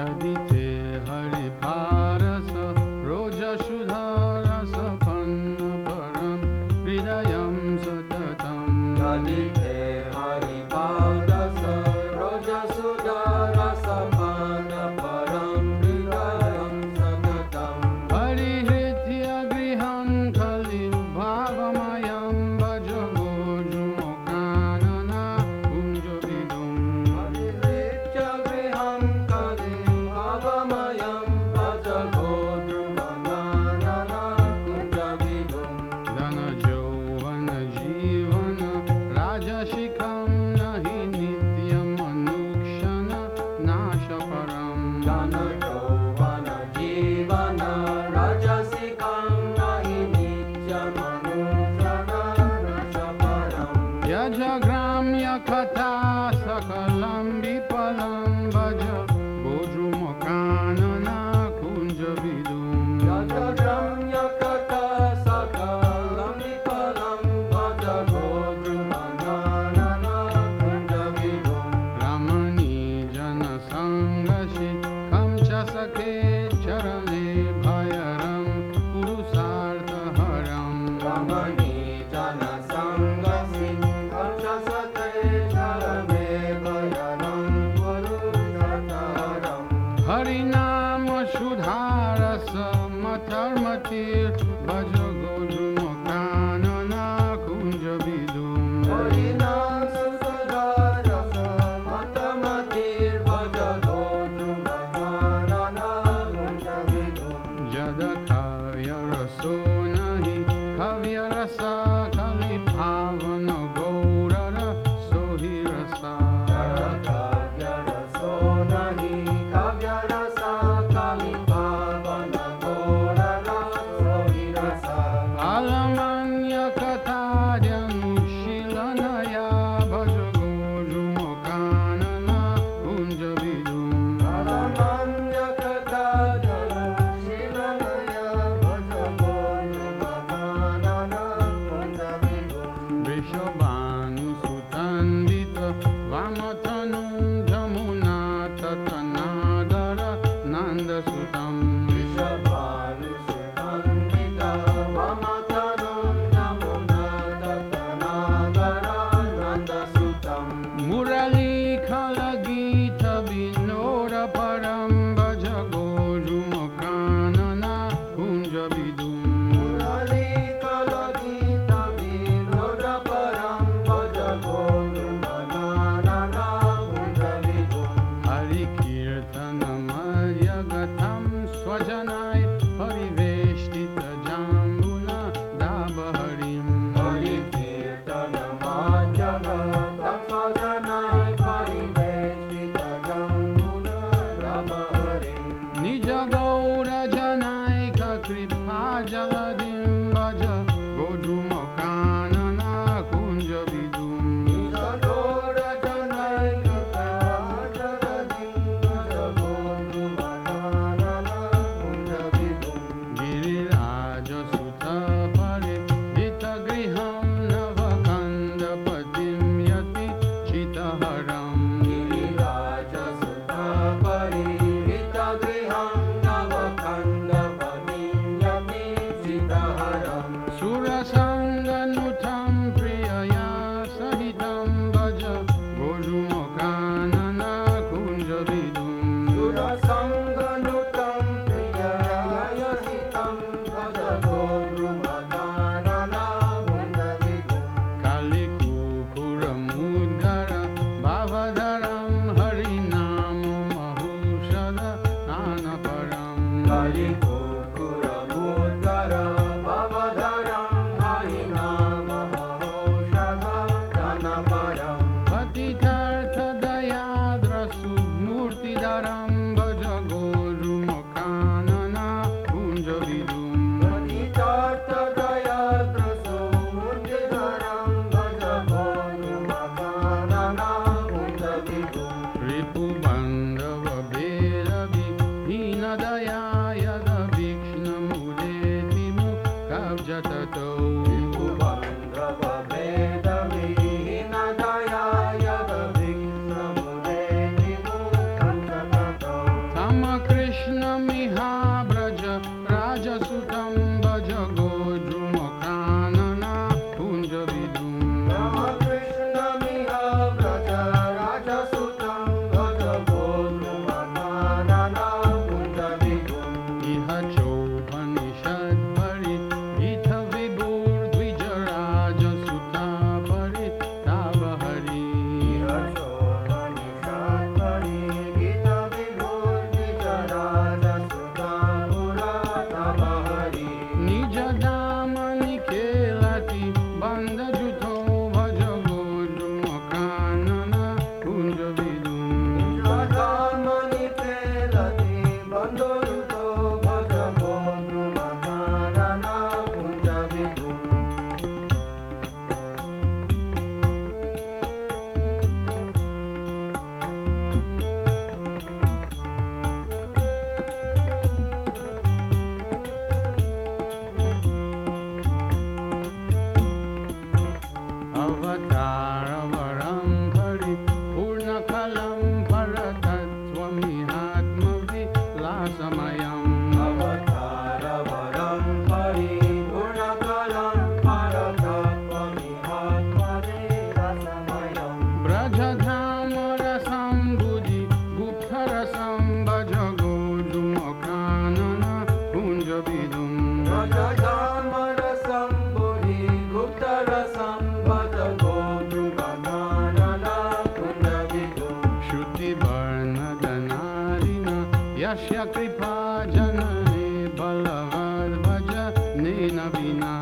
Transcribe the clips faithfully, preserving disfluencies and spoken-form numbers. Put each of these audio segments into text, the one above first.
यदि ते हरिपारस रोजसुधारस परं हृदयं सततं यदि ते हरिपारस रोजसुधारस परं हृदयं सततं परिहृत्य गृहं कलिं भावमयं भज गोजुमुखानना कुञ्जविदुं परिहृत्य गृहं कलिं भावमयं भज गोजुमुखानना कुञ्जविदुं धनयौवनजीवन राजशिखं नहि नित्यमनुक्षण नाशपरम् धनयौवनजीवन राजसिकं नहि नित्यमनुक्षणनाशपरम् यजग्राम्यकथा सकलं विफलं भज गोजुमुखानना कुञ्जविदुं यजग्राम्यकथा सकलं विफलं भज गोजुमुखानना कुञ्जविदुं रमणीजनसङ्गशिखं च सखे चरणे भयरं पुरुषार्थहरम् रमणी जनसङ्गसिखं च सखे चरणे भयरं पुरुषार्थहरम् हरिनाम सुधारस मथर्मतिर् भज गोजुमुखानना कुञ्जविदुं हरिनाम सुधारस मतमतिर्भज गोजुमुखानना कुञ्जविदुं यदखाव्यरसो नहि खव्यरसा कलिभावन गौररसो हि रसा काव्यरसो नहि काव्यरसा कलिभावन गौररसो हि रसा अलमन्यकथाद्यनुशीलनया भज गोजुमुखानना कुञ्जविदुं परमन्यकथा जलशीलनया भज गोजुमुखानना कुञ्जविदुं वृषभानुसुतन्दित वामतनुं जमुनाततनादर नन्दसुतं वृषभानुसुतन्दित वामतनुं यमुनाततनादरानन्दसुतं मुरलीखलगीतविनोदपरं भज गोजुमुखानना कुञ्जविदुं मुरलीकलगीतविनोदपरं भज गोजुमुखानना कुञ्जविदुं हरिकीर्तनमयगतं स्वजनाय परिवेष्टितजाम्बुना दाबहरिं हरिकीर्तनमाजगतं स्वजनाय परिवेष्टितजम्बुनादाबहरिं निजगौरजनैककृपाजलधिं भज गोजुमुखानना कुञ्जविदुं निजगौरजनैककृपाजलधिं भज गोजुमुखानना कुञ्जविदुं गिरिराजसुतपरिहितगृहं नवकन्दपतिं यति चितहरम् गिरिराजसुतपरिहितगृहं नवकन्दपतिं यतीचितहरम् सुरसङ्गनुतं प्रियया सहितं भज गोजुमुखानना कुञ्जविदुं सुरसङ्गनुतं प्रिययायहितं भज गोजुमुखानना कुञ्जविदुं कालिकुकुरमुद्गर भावधरं हरिनाममहौषध नानपरम् कलिकुकुरमुद्गर भवधरं हरिनाममहौषधदानपरम् पतितार्थदयाद्रसुमूर्तिधरं भज गोजुमुखानना कुञ्जविदुं पतितार्थदयाद्रसुमूर्तिधरं भज गोजुमुखानना कुञ्जविदुं रिपुबन्धवभेदविहीनदया यद यस्य कृपा जनने बलवद् भजनेन विना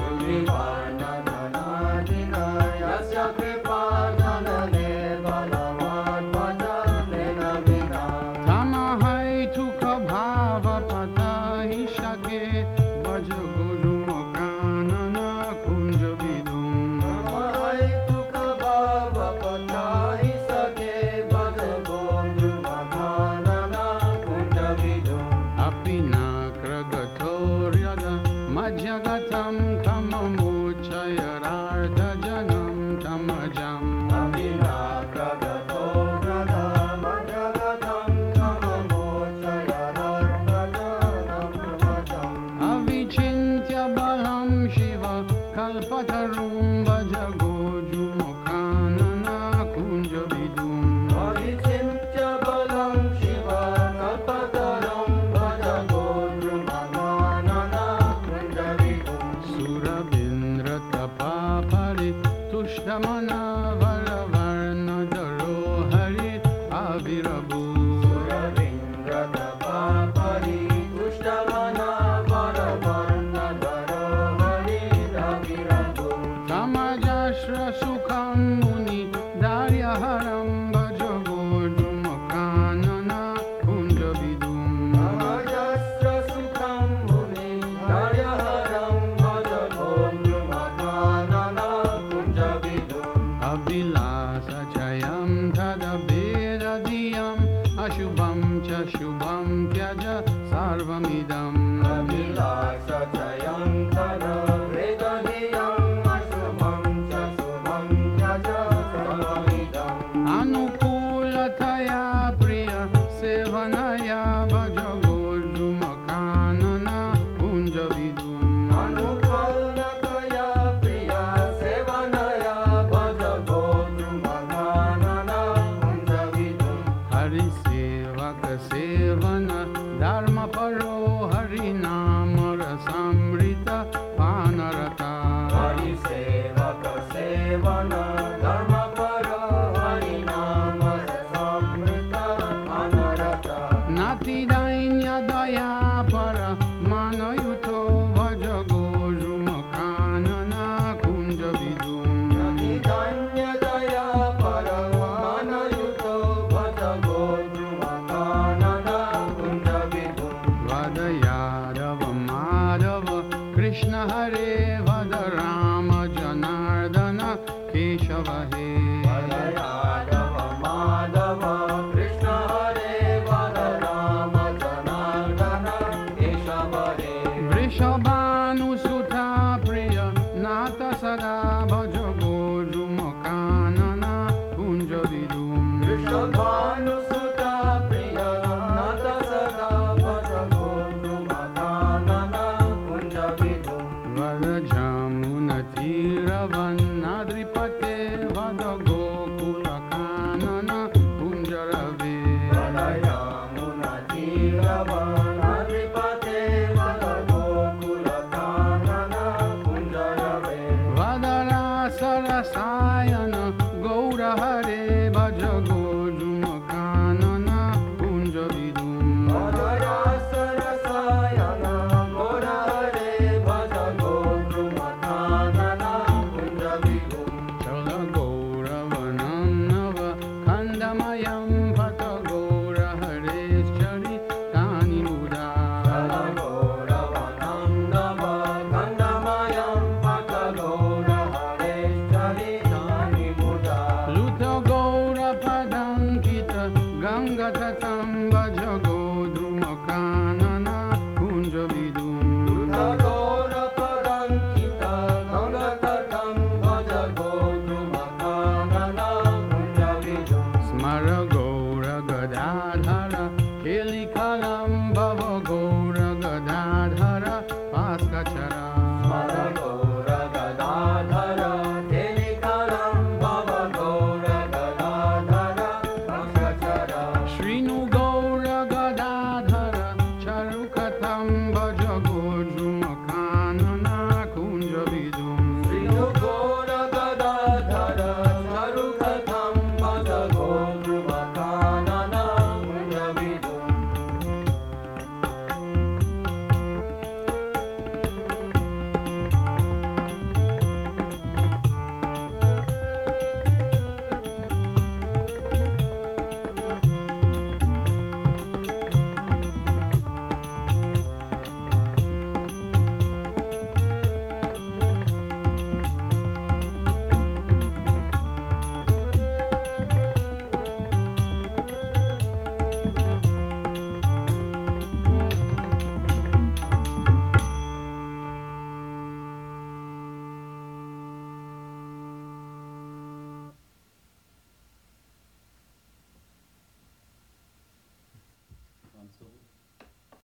कृपानधनादिना यस्य कृपा जनने बलवान् भजनेन विना तमहैतुक भाव पतहि शके भज गुरुमुखानन कुञ्ज विदुम् महैतुक भाव पताहि सखे भज गोविन्दमखानन कुञ्ज विदुम् अपि न क्रगथोर्यद मध्यगतं तममुच्चयरार्धजनं तमजम् अविना प्रगतो रथमजगतं तममोचयरर्धजनं भजम् अविचिन्त्य बलं शिव कल्पतरुं भज गोजुमुखानन कुञ्ज विदुम् अविचिन्त्य बलं शिव कल्पतरुं भज गोविन्दमखानन कुञ्ज विदुम् सुरवीन्द्रतपाफलितुष्टमना वरवर्णधरो हरि आविरभू सुरवीन्द्रतपापरि तुष्टमना वरवर्णधरो हरिरविरभु समजस्रसुखं मुनि दार्यहरं भज गोजुमुखानन कुञ्ज विदुम् समजस्र सुखं मुनि हरहरं भज गोविन्दमखानन कुञ्ज विदुम् अभिलाषचयं तदभेदधियम् अशुभं च शुभं त्यज सर्वमिदम् अभिलाषचयं तद वेदधियम् अशुभं च शुभं त्यज सर्वमिदम् अनुकूलतया प्रिय सेवनया भज गोजुमुखानन कुञ्ज विदुम् अनुकूलतया प्रिया सेवनया भज गोविन्दमखानन कुञ्ज विदुम् हरिसेवक सेवन धर्मपरो हरिनाम रसामृत पानरता हरिसेवक सेवन धर्मपर हरिनाम रसामृत अनरत नातिदैन्य दया पर मानयुतो भज गोजुमुखानन कुञ्ज विदुम् धन्य दया परमानयुतो भज गोविन्दमखानन कुञ्ज विदुम् वद यादव माधव कृष्ण हरे वद राम जनार्दन केशव हे वद यादव माधव कृष्ण हरे वद राम जनार्दन केशव हे वृषभानुसुता प्रिय नाथ सदा भज गोजुमुखानन कुञ्ज विदुम् वृषभानुसुता प्रिय नाथ सदा भज गोविन्दमखानन कुञ्ज विदुम् वद जमुनतीरवन्नाद्रिपते वद गोकुलकानन कुञ्ज रवे वदयामुनतीरवनाधिपते वद गोकुलकानन कुञ्ज रवे वद रासरसायन गौरहरे भज गोजुमुखानन कुञ्ज विदुम् वदरासरसायन गोरहरे भज गोविन्दमखानन कुञ्ज विदुम् चल गौरवनं नव खण्डमयं भज गौरहरेश्वरि तानि मुदा गौरवनं नव खण्डमयं पथ गौरहरेश्वरि मुदा लुत गौरपदङ्कित गङ्गततं भज गोजुमुखानन कुञ्ज विदुम् गौरपदङ्कित गङ्गतटं भज गोविन्दमखानन कुञ्ज विदुम् स्मर गौरगदाधर केलिकलं भव गौरगदाधर भास्कचरा स्मर गौरगदाधर केलिकलं भव गौरगदाधर भास्कचर श्रीनु गौरगदाधर चरुकथं भज गोजुमुखानन कुञ्ज विदुम् श्रीनु गौरगदाधर चरुकथं भज गोविन्दमखानन कुञ्ज विदुम् So